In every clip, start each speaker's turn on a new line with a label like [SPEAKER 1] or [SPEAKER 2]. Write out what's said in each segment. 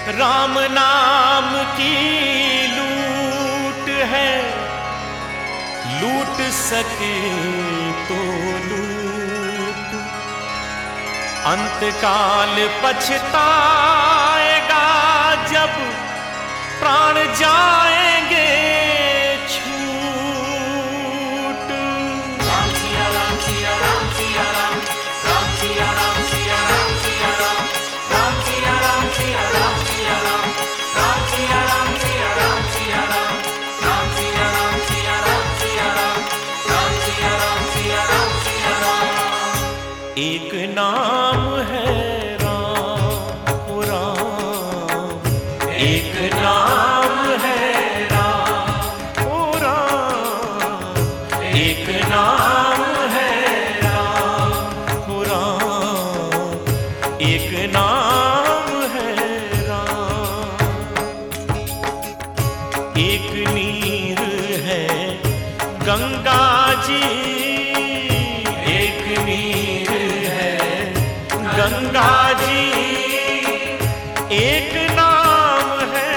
[SPEAKER 1] राम नाम की लूट है, लूट सके तो लूट, अंतकाल पछताएगा जब प्राण जाएंगे छूट।
[SPEAKER 2] राम सिया राम सिया राम सिया राम, राम सिया राम सिया राम सिया राम, राम सिया राम सिया राम सिया राम, राम सिया राम सिया राम सिया राम, राम सिया राम सिया राम सिया राम, राम सिया राम सिया राम सिया राम।
[SPEAKER 1] एक नाम है राम, ओ राम, एक नाम है राम, ओ राम, एक नाम है राम, ओ राम, एक नाम है राम। एक नीर है गंगा जी, एक नीर है गंगा जी, एक नाम है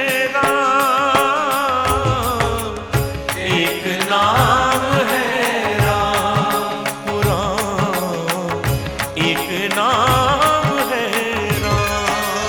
[SPEAKER 1] राम, एक नाम है राम, ओ राम, एक नाम है राम।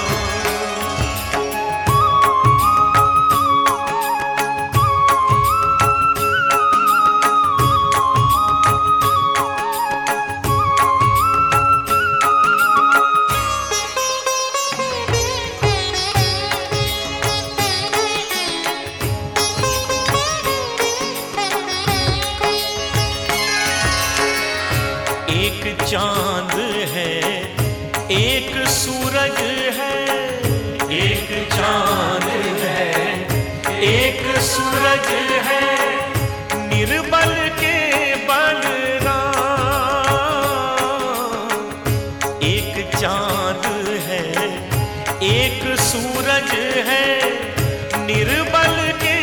[SPEAKER 1] एक चांद है, एक सूरज है, एक चांद है, एक सूरज है, निर्बल के बलराम। एक चांद है, एक सूरज है, निर्बल के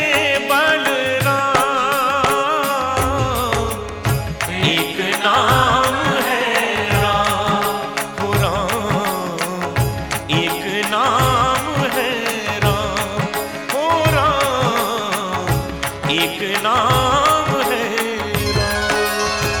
[SPEAKER 1] बलराम। एक नाम है राम, ओ राम, एक नाम है राम, ओ राम, एक नाम है राम।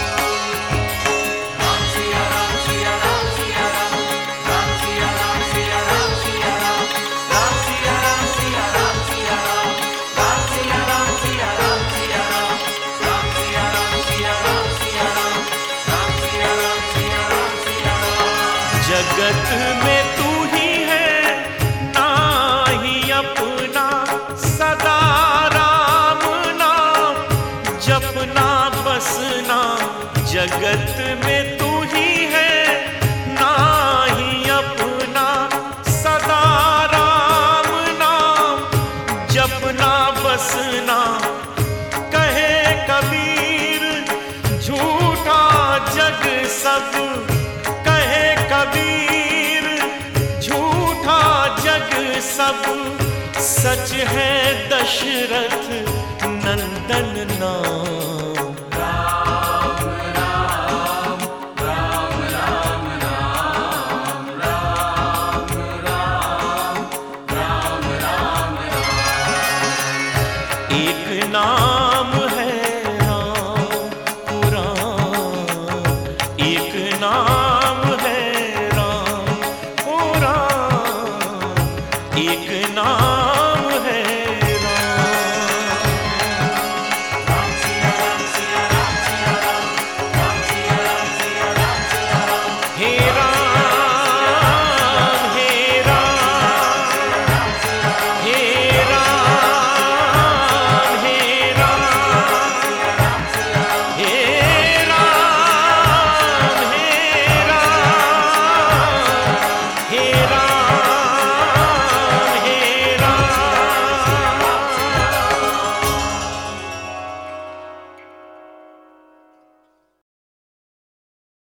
[SPEAKER 2] राम सिया राम सिया राम सिया राम, राम सिया राम सिया राम सिया राम, राम सिया राम सिया राम सिया राम, राम सिया राम सिया राम सिया राम, राम सिया राम सिया राम सिया राम, राम सिया राम सिया राम सिया राम।
[SPEAKER 1] जगत में तू ही है नाही अपना, सदा राम नाम जपना बसना। जगत में तू ही है नाही अपना, सदा राम नाम जपना बसना। कहे कबीर झूठा जग सब, कहे कबीर झूठा जग सब, सच है दशरथ नंदन नाम।